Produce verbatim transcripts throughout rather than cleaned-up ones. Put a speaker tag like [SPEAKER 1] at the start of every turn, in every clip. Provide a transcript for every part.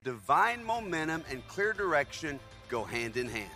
[SPEAKER 1] Divine momentum and clear direction go hand in hand.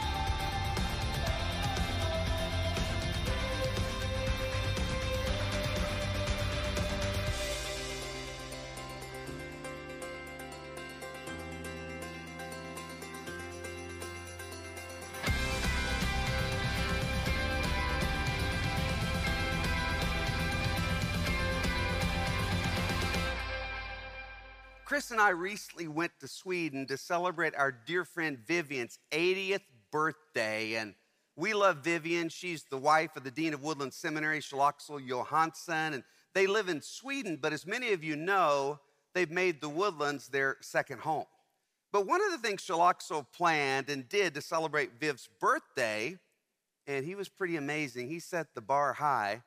[SPEAKER 1] Chris and I recently went to Sweden to celebrate our dear friend Vivian's eightieth birthday. And we love Vivian. She's the wife of the Dean of Woodland Seminary, Kjell-Axel Johansson. And they live in Sweden, but as many of you know, they've made the Woodlands their second home. But one of the things Kjell-Axel planned and did to celebrate Viv's birthday, and he was pretty amazing, he set the bar high,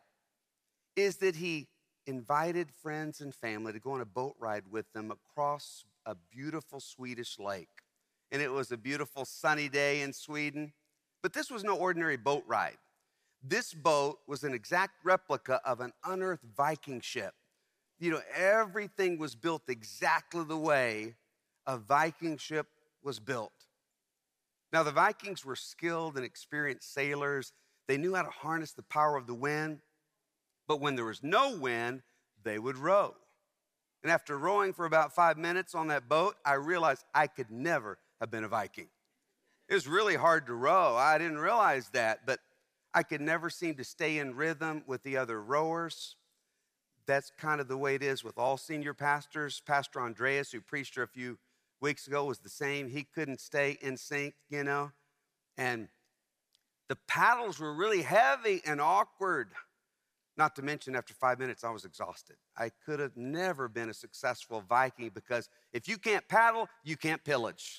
[SPEAKER 1] is that he invited friends and family to go on a boat ride with them across a beautiful Swedish lake. And it was a beautiful sunny day in Sweden. But this was no ordinary boat ride. This boat was an exact replica of an unearthed Viking ship. You know, everything was built exactly the way a Viking ship was built. Now, the Vikings were skilled and experienced sailors. They knew how to harness the power of the wind. But when there was no wind, they would row. And after rowing for about five minutes on that boat, I realized I could never have been a Viking. It was really hard to row. I didn't realize that, but I could never seem to stay in rhythm with the other rowers. That's kind of the way it is with all senior pastors. Pastor Andreas, who preached here a few weeks ago, was the same. He couldn't stay in sync, you know. And the paddles were really heavy and awkward. Not to mention, after five minutes, I was exhausted. I could have never been a successful Viking because if you can't paddle, you can't pillage.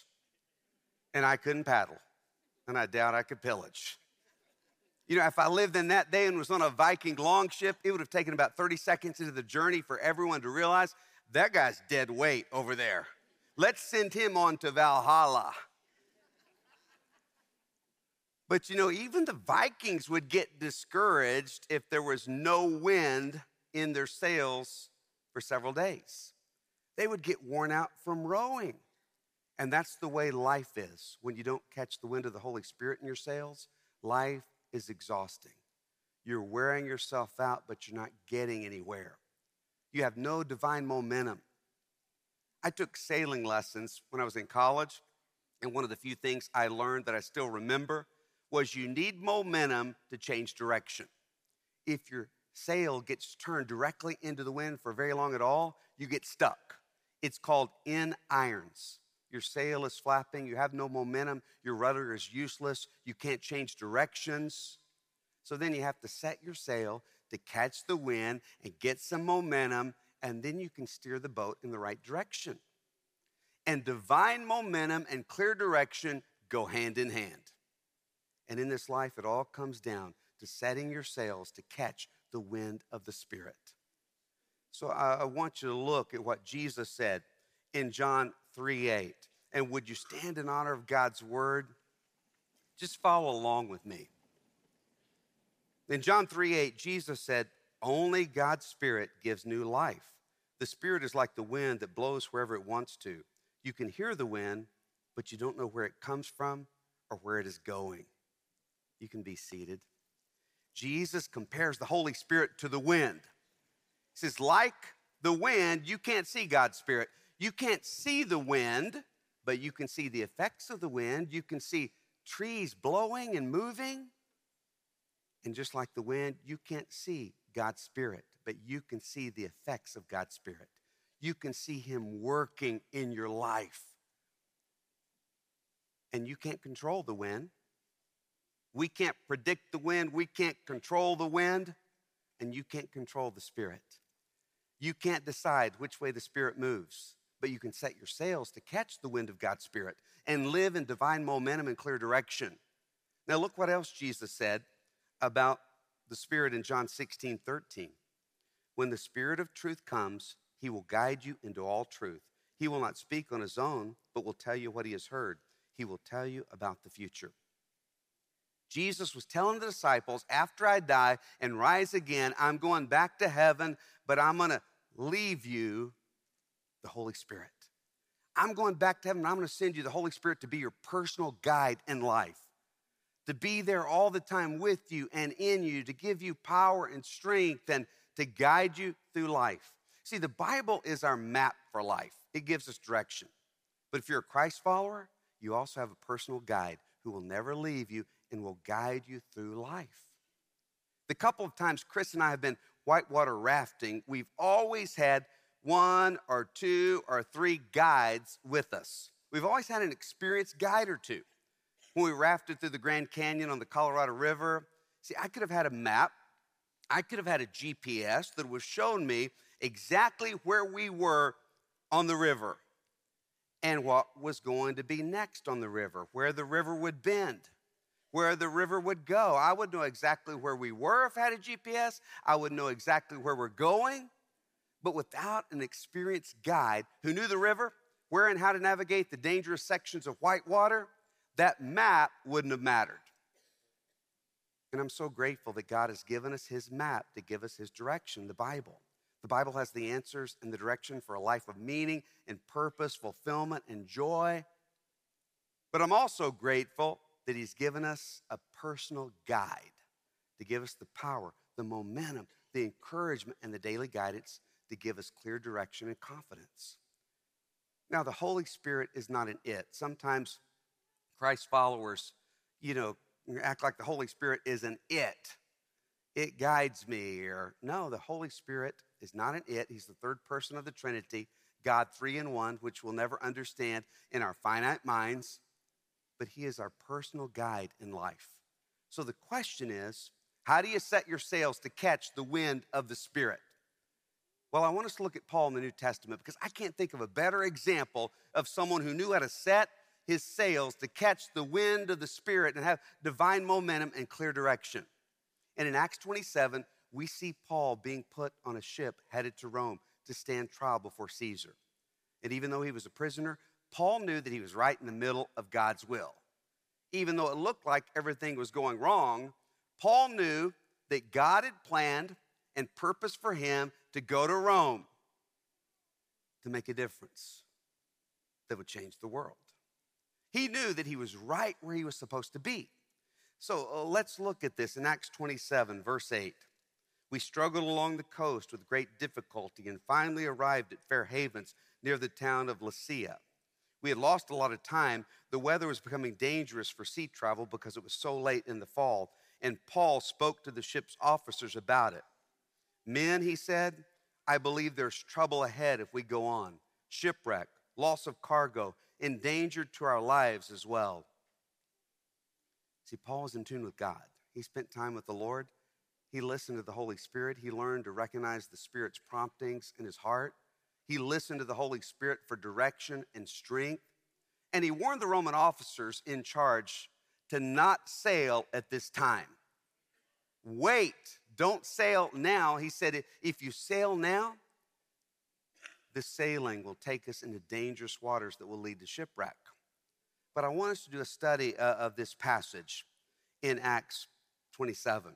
[SPEAKER 1] And I couldn't paddle, and I doubt I could pillage. You know, if I lived in that day and was on a Viking longship, it would have taken about thirty seconds into the journey for everyone to realize that guy's dead weight over there. Let's send him on to Valhalla. But, you know, even the Vikings would get discouraged if there was no wind in their sails for several days. They would get worn out from rowing. And that's the way life is. When you don't catch the wind of the Holy Spirit in your sails, life is exhausting. You're wearing yourself out, but you're not getting anywhere. You have no divine momentum. I took sailing lessons when I was in college, and one of the few things I learned that I still remember was you need momentum to change direction. If your sail gets turned directly into the wind for very long at all, you get stuck. It's called in irons. Your sail is flapping, you have no momentum, your rudder is useless, you can't change directions. So then you have to set your sail to catch the wind and get some momentum, and then you can steer the boat in the right direction. And divine momentum and clear direction go hand in hand. And in this life, it all comes down to setting your sails to catch the wind of the Spirit. So I, I want you to look at what Jesus said in John three eight. And would you stand in honor of God's word? Just follow along with me. In John three eight, Jesus said, only God's Spirit gives new life. The Spirit is like the wind that blows wherever it wants to. You can hear the wind, but you don't know where it comes from or where it is going. You can be seated. Jesus compares the Holy Spirit to the wind. He says, like the wind, you can't see God's Spirit. You can't see the wind, but you can see the effects of the wind. You can see trees blowing and moving. And just like the wind, you can't see God's Spirit, but you can see the effects of God's Spirit. You can see Him working in your life. And you can't control the wind. We can't predict the wind. We can't control the wind. And you can't control the Spirit. You can't decide which way the Spirit moves, but you can set your sails to catch the wind of God's Spirit and live in divine momentum and clear direction. Now look what else Jesus said about the Spirit in John sixteen thirteen. When the Spirit of truth comes, He will guide you into all truth. He will not speak on His own, but will tell you what He has heard. He will tell you about the future. Jesus was telling the disciples, after I die and rise again, I'm going back to heaven, but I'm going to leave you the Holy Spirit. I'm going back to heaven, and I'm going to send you the Holy Spirit to be your personal guide in life, to be there all the time with you and in you, to give you power and strength and to guide you through life. See, the Bible is our map for life. It gives us direction. But if you're a Christ follower, you also have a personal guide who will never leave you and will guide you through life. The couple of times Chris and I have been whitewater rafting, we've always had one or two or three guides with us. We've always had an experienced guide or two. When we rafted through the Grand Canyon on the Colorado River, see, I could have had a map. I could have had a G P S that would have shown me exactly where we were on the river and what was going to be next on the river, where the river would bend, where the river would go. I would know exactly where we were if I had a G P S. I would know exactly where we're going. But without an experienced guide who knew the river, where and how to navigate the dangerous sections of whitewater, that map wouldn't have mattered. And I'm so grateful that God has given us his map to give us his direction, the Bible. The Bible has the answers and the direction for a life of meaning and purpose, fulfillment and joy. But I'm also grateful that he's given us a personal guide to give us the power, the momentum, the encouragement, and the daily guidance to give us clear direction and confidence. Now, the Holy Spirit is not an it. Sometimes Christ followers, you know, act like the Holy Spirit is an it. It guides me, or no, the Holy Spirit is not an it. He's the third person of the Trinity, God three in one, which we'll never understand in our finite minds, but he is our personal guide in life. So the question is, how do you set your sails to catch the wind of the Spirit? Well, I want us to look at Paul in the New Testament because I can't think of a better example of someone who knew how to set his sails to catch the wind of the Spirit and have divine momentum and clear direction. And in Acts twenty-seven, we see Paul being put on a ship headed to Rome to stand trial before Caesar. And even though he was a prisoner, Paul knew that he was right in the middle of God's will. Even though it looked like everything was going wrong, Paul knew that God had planned and purposed for him to go to Rome to make a difference that would change the world. He knew that he was right where he was supposed to be. So uh, let's look at this in Acts twenty-seven, verse eight. We struggled along the coast with great difficulty and finally arrived at Fair Havens near the town of Lasea. We had lost a lot of time. The weather was becoming dangerous for sea travel because it was so late in the fall, and Paul spoke to the ship's officers about it. Men, he said, I believe there's trouble ahead if we go on. Shipwreck, loss of cargo, and danger to our lives as well. See, Paul was in tune with God. He spent time with the Lord. He listened to the Holy Spirit. He learned to recognize the Spirit's promptings in his heart. He listened to the Holy Spirit for direction and strength. And he warned the Roman officers in charge to not sail at this time. Wait, don't sail now. He said, if you sail now, the sailing will take us into dangerous waters that will lead to shipwreck. But I want us to do a study uh, of this passage in Acts twenty-seven.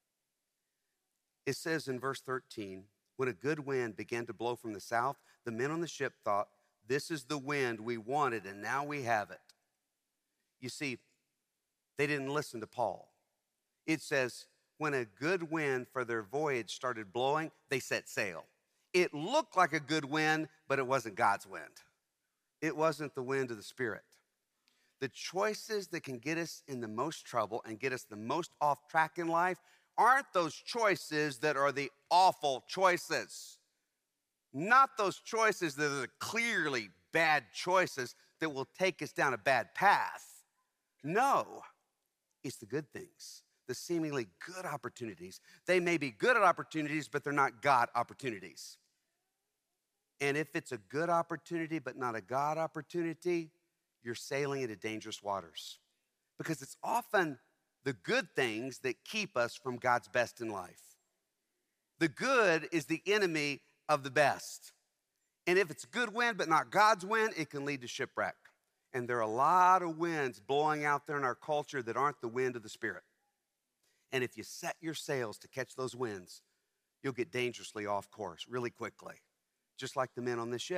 [SPEAKER 1] It says in verse thirteen, when a good wind began to blow from the south, the men on the ship thought, this is the wind we wanted, and now we have it. You see, they didn't listen to Paul. It says, when a good wind for their voyage started blowing, they set sail. It looked like a good wind, but it wasn't God's wind. It wasn't the wind of the Spirit. The choices that can get us in the most trouble and get us the most off track in life aren't those choices that are the awful choices. Not those choices that are the clearly bad choices that will take us down a bad path. No, it's the good things, the seemingly good opportunities. They may be good at opportunities, but they're not God opportunities. And if it's a good opportunity but not a God opportunity, you're sailing into dangerous waters. Because it's often the good things that keep us from God's best in life. The good is the enemy of the best. And if it's good wind but not God's wind, it can lead to shipwreck. And there are a lot of winds blowing out there in our culture that aren't the wind of the Spirit. And if you set your sails to catch those winds, you'll get dangerously off course really quickly, just like the men on this ship.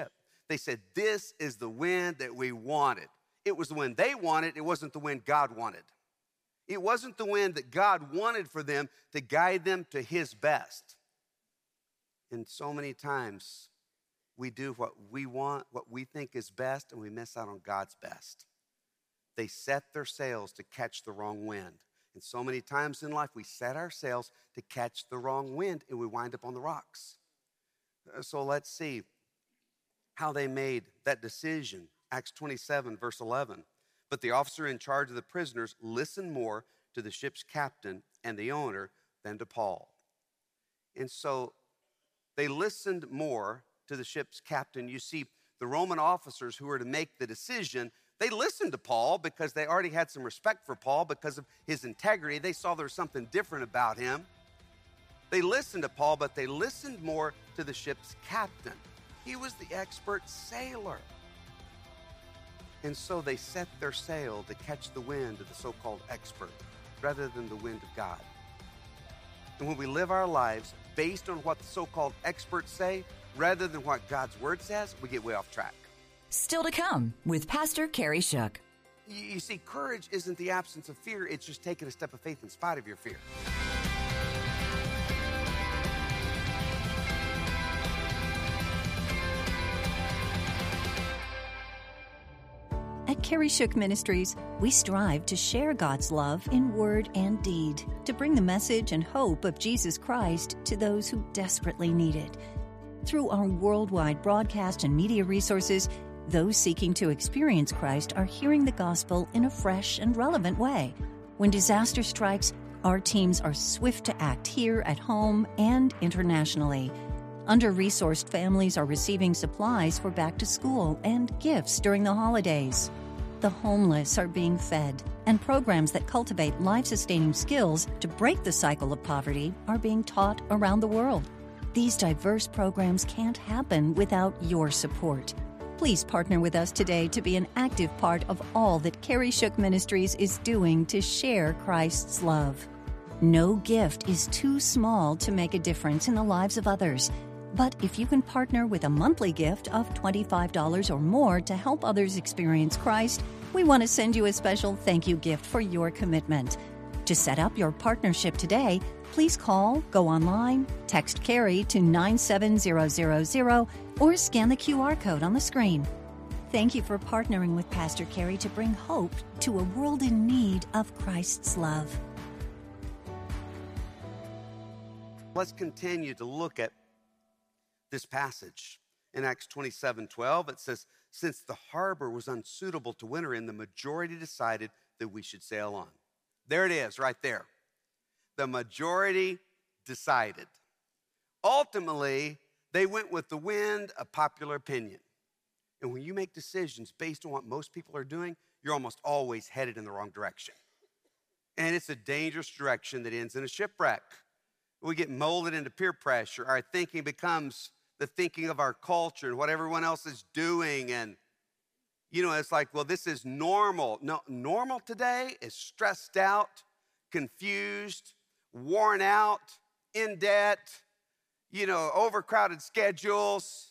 [SPEAKER 1] They said, this is the wind that we wanted. It was the wind they wanted. It wasn't the wind God wanted. It wasn't the wind that God wanted for them to guide them to his best. And so many times we do what we want, what we think is best, and we miss out on God's best. They set their sails to catch the wrong wind. And so many times in life, we set our sails to catch the wrong wind, and we wind up on the rocks. So let's see how they made that decision. Acts twenty-seven, verse eleven. But the officer in charge of the prisoners listened more to the ship's captain and the owner than to Paul. And so they listened more to the ship's captain. You see, the Roman officers who were to make the decision, they listened to Paul because they already had some respect for Paul because of his integrity. They saw there was something different about him. They listened to Paul, but they listened more to the ship's captain. He was the expert sailor. And so they set their sail to catch the wind of the so-called expert rather than the wind of God. And when we live our lives based on what the so-called experts say rather than what God's word says, we get way off track.
[SPEAKER 2] Still to come with Pastor Kerry Shook.
[SPEAKER 1] You, you see, courage isn't the absence of fear. It's just taking a step of faith in spite of your fear.
[SPEAKER 3] At Kerry Shook Ministries, we strive to share God's love in word and deed, to bring the message and hope of Jesus Christ to those who desperately need it. Through our worldwide broadcast and media resources, those seeking to experience Christ are hearing the gospel in a fresh and relevant way. When disaster strikes, our teams are swift to act here at home and internationally. Under-resourced families are receiving supplies for back to school and gifts during the holidays. The homeless are being fed, and programs that cultivate life-sustaining skills to break the cycle of poverty are being taught around the world. These diverse programs can't happen without your support. Please partner with us today to be an active part of all that Kerry Shook Ministries is doing to share Christ's love. No gift is too small to make a difference in the lives of others. But if you can partner with a monthly gift of twenty-five dollars or more to help others experience Christ, we want to send you a special thank you gift for your commitment. To set up your partnership today, please call, go online, text Kerry to nine seven zero zero zero, or scan the Q R code on the screen. Thank you for partnering with Pastor Kerry to bring hope to a world in need of Christ's love.
[SPEAKER 1] Let's continue to look at this passage. In Acts twenty-seven twelve, it says, since the harbor was unsuitable to winter in, the majority decided that we should sail on. There it is, right there. The majority decided. Ultimately, they went with the wind of popular opinion. And when you make decisions based on what most people are doing, you're almost always headed in the wrong direction. And it's a dangerous direction that ends in a shipwreck. We get molded into peer pressure. Our thinking becomes the thinking of our culture and what everyone else is doing. And, you know, it's like, well, this is normal. No, normal today is stressed out, confused, worn out, in debt, you know, overcrowded schedules,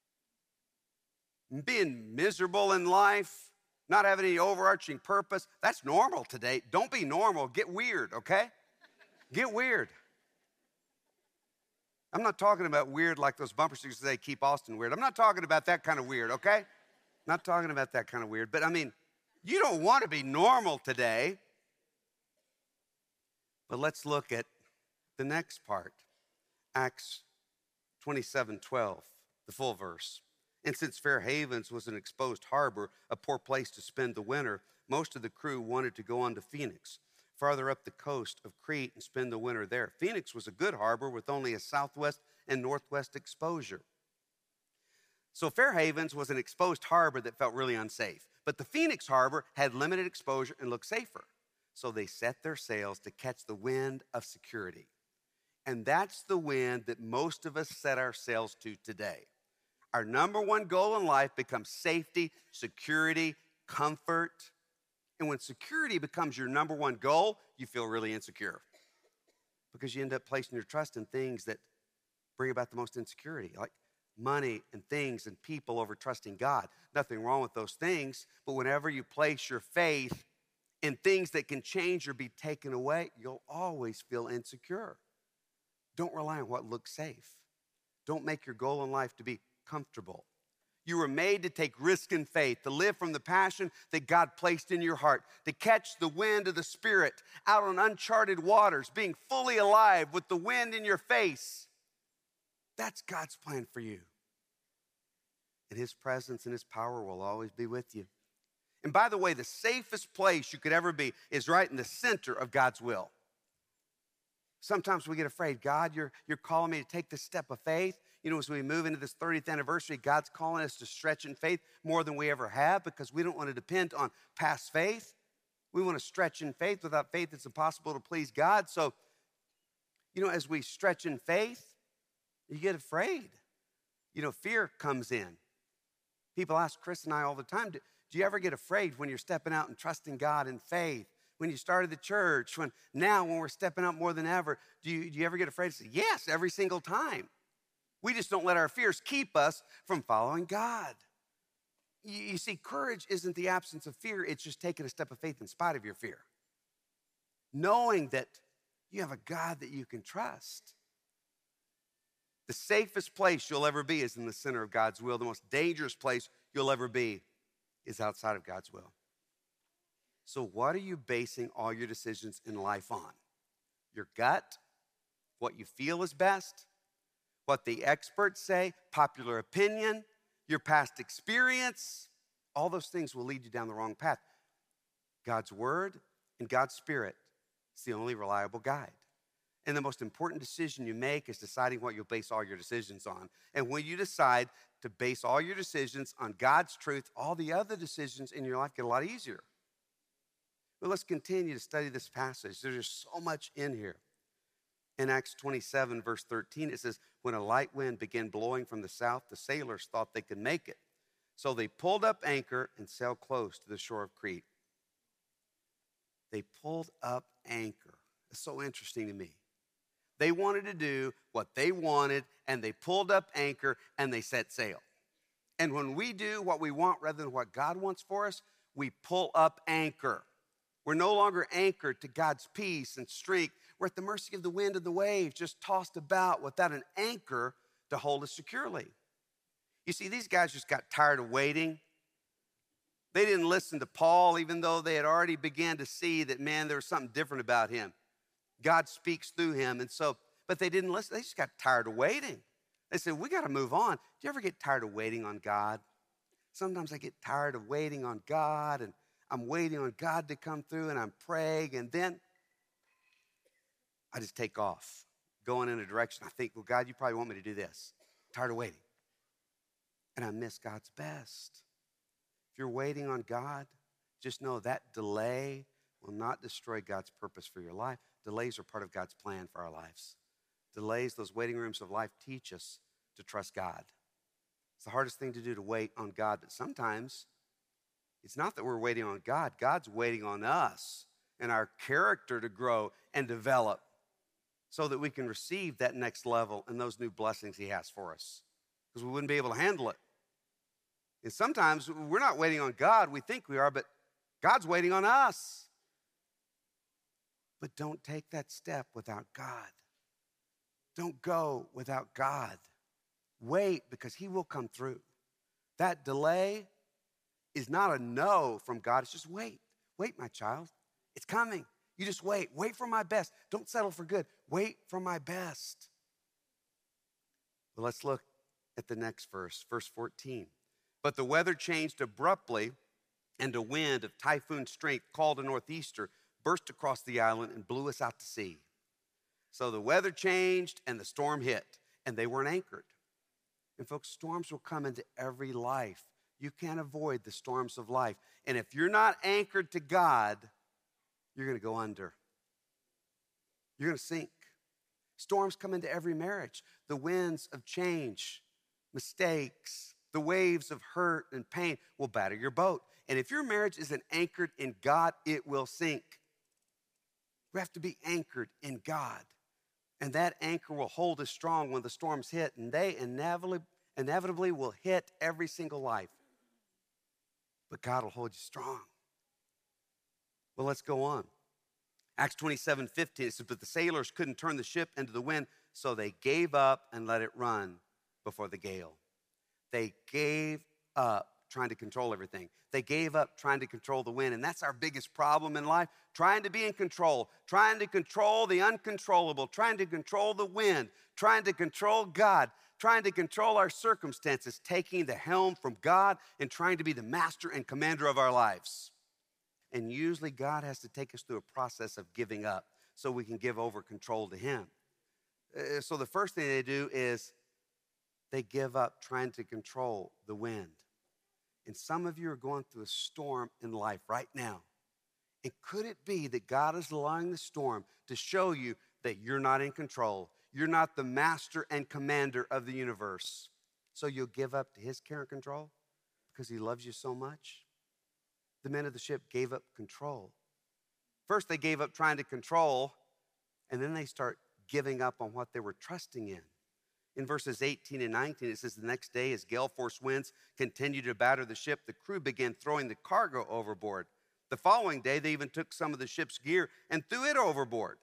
[SPEAKER 1] being miserable in life, not having any overarching purpose. That's normal today. Don't be normal. Get weird, okay? Get weird. I'm not talking about weird like those bumper stickers say, keep Austin weird. I'm not talking about that kind of weird, okay? Not talking about that kind of weird. But I mean, you don't want to be normal today. But let's look at the next part. Acts twenty-seven twelve, the full verse. And since Fair Havens was an exposed harbor, a poor place to spend the winter, most of the crew wanted to go on to Phoenix, farther up the coast of Crete, and spend the winter there. Phoenix was a good harbor with only a southwest and northwest exposure. So Fair Havens was an exposed harbor that felt really unsafe. But the Phoenix harbor had limited exposure and looked safer. So they set their sails to catch the wind of security. And that's the wind that most of us set our sails to today. Our number one goal in life becomes safety, security, comfort. And when security becomes your number one goal, you feel really insecure because you end up placing your trust in things that bring about the most insecurity. Like, money and things and people over trusting God. Nothing wrong with those things, but whenever you place your faith in things that can change or be taken away, you'll always feel insecure. Don't rely on what looks safe. Don't make your goal in life to be comfortable. You were made to take risk in faith, to live from the passion that God placed in your heart, to catch the wind of the Spirit out on uncharted waters, being fully alive with the wind in your face. That's God's plan for you. And his presence and his power will always be with you. And by the way, the safest place you could ever be is right in the center of God's will. Sometimes we get afraid. God, you're, you're calling me to take this step of faith. You know, as we move into this thirtieth anniversary, God's calling us to stretch in faith more than we ever have because we don't want to depend on past faith. We want to stretch in faith. Without faith, it's impossible to please God. So, you know, as we stretch in faith, you get afraid. You know, fear comes in. People ask Chris and I all the time, do, do you ever get afraid when you're stepping out and trusting God in faith? When you started the church, when now when we're stepping out more than ever, do you, do you ever get afraid to say, yes, every single time? We just don't let our fears keep us from following God. You, you see, courage isn't the absence of fear. It's just taking a step of faith in spite of your fear. Knowing that you have a God that you can trust. The safest place you'll ever be is in the center of God's will. The most dangerous place you'll ever be is outside of God's will. So what are you basing all your decisions in life on? Your gut? What you feel is best? What the experts say? Popular opinion? Your past experience? All those things will lead you down the wrong path. God's word and God's spirit is the only reliable guide. And the most important decision you make is deciding what you'll base all your decisions on. And when you decide to base all your decisions on God's truth, all the other decisions in your life get a lot easier. But let's continue to study this passage. There's just so much in here. In Acts twenty-seven, verse thirteen, it says, when a light wind began blowing from the south, the sailors thought they could make it. So they pulled up anchor and sailed close to the shore of Crete. They pulled up anchor. It's so interesting to me. They wanted to do what they wanted, and they pulled up anchor, and they set sail. And when we do what we want rather than what God wants for us, we pull up anchor. We're no longer anchored to God's peace and strength. We're at the mercy of the wind and the waves, just tossed about without an anchor to hold us securely. You see, these guys just got tired of waiting. They didn't listen to Paul, even though they had already began to see that, man, there was something different about him. God speaks through him. And so, but they didn't listen. They just got tired of waiting. They said, we got to move on. Do you ever get tired of waiting on God? Sometimes I get tired of waiting on God, and I'm waiting on God to come through, and I'm praying, and then I just take off, going in a direction. I think, well, God, you probably want me to do this. I'm tired of waiting. And I miss God's best. If you're waiting on God, just know that delay will not destroy God's purpose for your life. Delays are part of God's plan for our lives. Delays, those waiting rooms of life, teach us to trust God. It's the hardest thing to do, to wait on God, but sometimes it's not that we're waiting on God. God's waiting on us and our character to grow and develop so that we can receive that next level and those new blessings he has for us, because we wouldn't be able to handle it. And sometimes we're not waiting on God. We think we are, but God's waiting on us. But don't take that step without God. Don't go without God. Wait, because he will come through. That delay is not a no from God. It's just wait. Wait, my child. It's coming. You just wait. Wait for my best. Don't settle for good. Wait for my best. Well, let's look at the next verse, verse fourteen. But the weather changed abruptly, and a wind of typhoon strength, called a northeaster, burst across the island and blew us out to sea. So the weather changed and the storm hit, and they weren't anchored. And folks, storms will come into every life. You can't avoid the storms of life. And if you're not anchored to God, you're going to go under. You're going to sink. Storms come into every marriage. The winds of change, mistakes, the waves of hurt and pain will batter your boat. And if your marriage isn't anchored in God, it will sink. We have to be anchored in God. And that anchor will hold us strong when the storms hit. And they inevitably, inevitably will hit every single life. But God will hold you strong. Well, let's go on. Acts twenty-seven fifteen, it says, but the sailors couldn't turn the ship into the wind, so they gave up and let it run before the gale. They gave up trying to control everything. They gave up trying to control the wind, and that's our biggest problem in life, trying to be in control, trying to control the uncontrollable, trying to control the wind, trying to control God, trying to control our circumstances, taking the helm from God and trying to be the master and commander of our lives. And usually God has to take us through a process of giving up so we can give over control to him. Uh, so the first thing they do is they give up trying to control the wind. And some of you are going through a storm in life right now. And could it be that God is allowing the storm to show you that you're not in control? You're not the master and commander of the universe. So you'll give up to his care and control because he loves you so much? The men of the ship gave up control. First, they gave up trying to control, and then they start giving up on what they were trusting in. In verses eighteen and nineteen, it says, the next day, as gale force winds continued to batter the ship, the crew began throwing the cargo overboard. The following day, they even took some of the ship's gear and threw it overboard.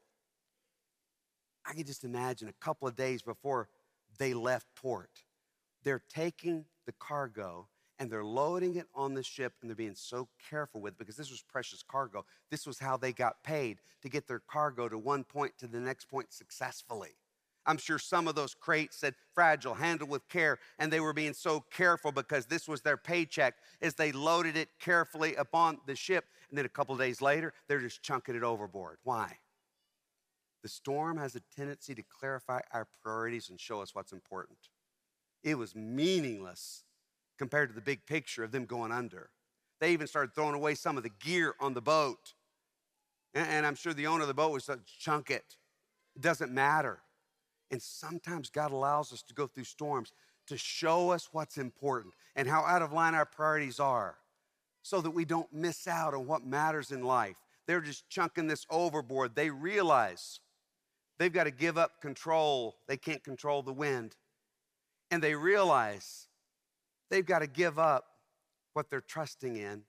[SPEAKER 1] I can just imagine a couple of days before they left port, they're taking the cargo and they're loading it on the ship, and they're being so careful with it because this was precious cargo. This was how they got paid, to get their cargo to one point to the next point successfully. I'm sure some of those crates said fragile, handled with care, and they were being so careful because this was their paycheck as they loaded it carefully upon the ship. And then a couple of days later, they're just chunking it overboard. Why? The storm has a tendency to clarify our priorities and show us what's important. It was meaningless compared to the big picture of them going under. They even started throwing away some of the gear on the boat. And, and I'm sure the owner of the boat was like, chunk it. It doesn't matter. And sometimes God allows us to go through storms to show us what's important and how out of line our priorities are so that we don't miss out on what matters in life. They're just chunking this overboard. They realize they've got to give up control. They can't control the wind. And they realize they've got to give up what they're trusting in.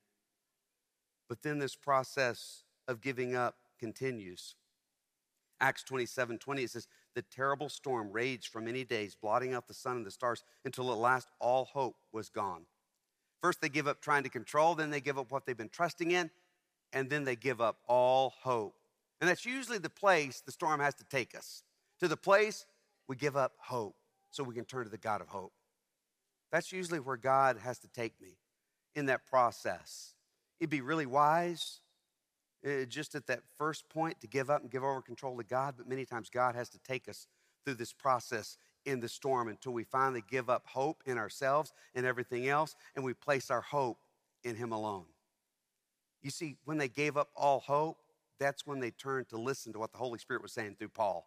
[SPEAKER 1] But then this process of giving up continues. Acts twenty-seven twenty, it says, the terrible storm raged for many days, blotting out the sun and the stars, until at last all hope was gone. First, they give up trying to control, then they give up what they've been trusting in, and then they give up all hope. And that's usually the place the storm has to take us. To the place we give up hope so we can turn to the God of hope. That's usually where God has to take me in that process. It'd be really wise uh, just at that first point to give up and give over control to God, but many times God has to take us through this process in the storm until we finally give up hope in ourselves and everything else, and we place our hope in him alone. You see, when they gave up all hope, that's when they turned to listen to what the Holy Spirit was saying through Paul.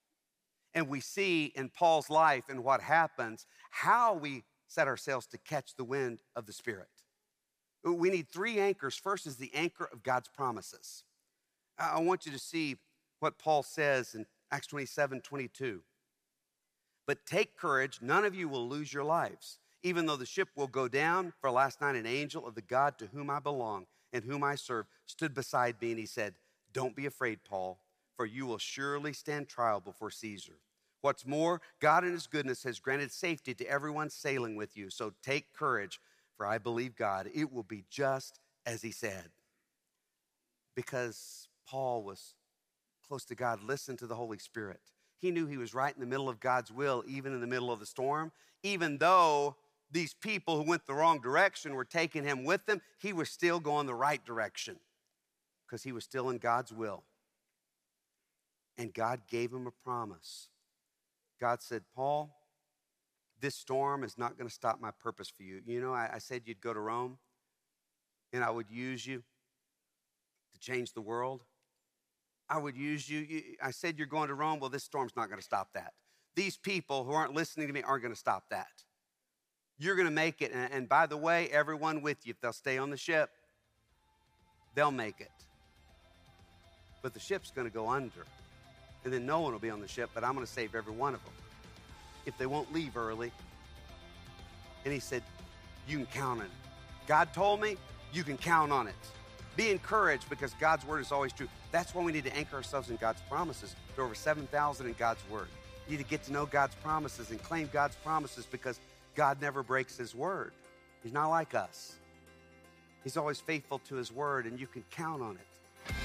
[SPEAKER 1] And we see in Paul's life and what happens, how we set ourselves to catch the wind of the Spirit. We need three anchors. First is the anchor of God's promises. I want you to see what Paul says in Acts twenty-seven twenty-two. But take courage, none of you will lose your lives, even though the ship will go down. For last night an angel of the God to whom I belong and whom I serve stood beside me, and he said, don't be afraid, Paul, for you will surely stand trial before Caesar. What's more, God in his goodness has granted safety to everyone sailing with you. So take courage, for I believe God, it will be just as he said. Because Paul was close to God, listened to the Holy Spirit. He knew he was right in the middle of God's will, even in the middle of the storm. Even though these people who went the wrong direction were taking him with them, he was still going the right direction because he was still in God's will. And God gave him a promise. God said, Paul, this storm is not going to stop my purpose for you. You know, I, I said you'd go to Rome and I would use you to change the world. I would use you. you. I said you're going to Rome. Well, this storm's not going to stop that. These people who aren't listening to me aren't going to stop that. You're going to make it. And, and by the way, everyone with you, if they'll stay on the ship, they'll make it. But the ship's going to go under. And then no one will be on the ship, but I'm going to save every one of them. If they won't leave early, And he said, you can count on it. God told me, you can count on it. Be encouraged because God's word is always true. That's why we need to anchor ourselves in God's promises. There are over seven thousand in God's word. You need to get to know God's promises and claim God's promises because God never breaks his word. He's not like us. He's always faithful to his word, and you can count on it.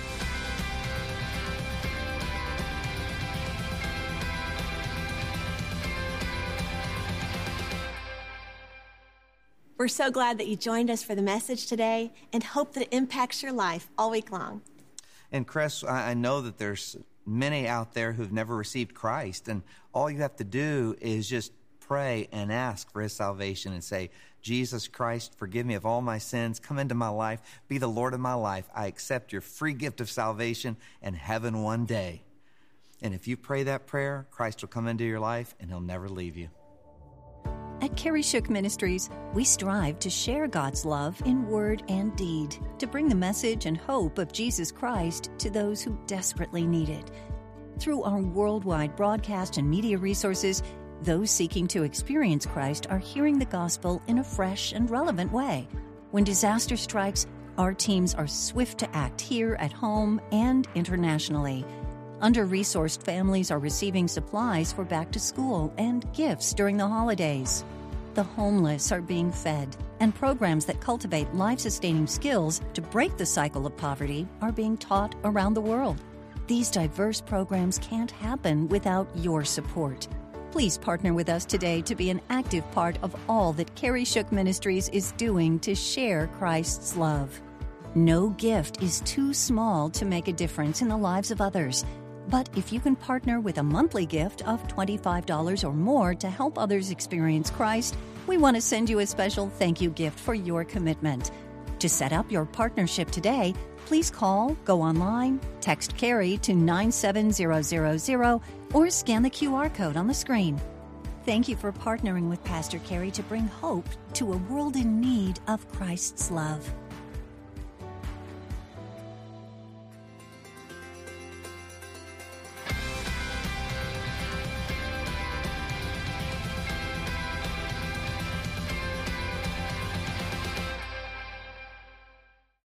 [SPEAKER 4] We're so glad that you joined us for the message today and hope that it impacts your life all week long.
[SPEAKER 5] And Chris, I know that there's many out there who've never received Christ, and all you have to do is just pray and ask for his salvation and say, Jesus Christ, forgive me of all my sins. Come into my life. Be the Lord of my life. I accept your free gift of salvation and heaven one day. And if you pray that prayer, Christ will come into your life and he'll never leave you.
[SPEAKER 3] At Carrie Shook Ministries, we strive to share God's love in word and deed, to bring the message and hope of Jesus Christ to those who desperately need it. Through our worldwide broadcast and media resources, those seeking to experience Christ are hearing the gospel in a fresh and relevant way. When disaster strikes, our teams are swift to act here at home and internationally. Under-resourced families are receiving supplies for back to school and gifts during the holidays. The homeless are being fed, and programs that cultivate life-sustaining skills to break the cycle of poverty are being taught around the world. These diverse programs can't happen without your support. Please partner with us today to be an active part of all that Carrie Shook Ministries is doing to share Christ's love. No gift is too small to make a difference in the lives of others. But if you can partner with a monthly gift of twenty-five dollars or more to help others experience Christ, we want to send you a special thank you gift for your commitment. To set up your partnership today, please call, go online, text Carrie to nine seven zero zero zero, or scan the Q R code on the screen. Thank you for partnering with Pastor Carrie to bring hope to a world in need of Christ's love.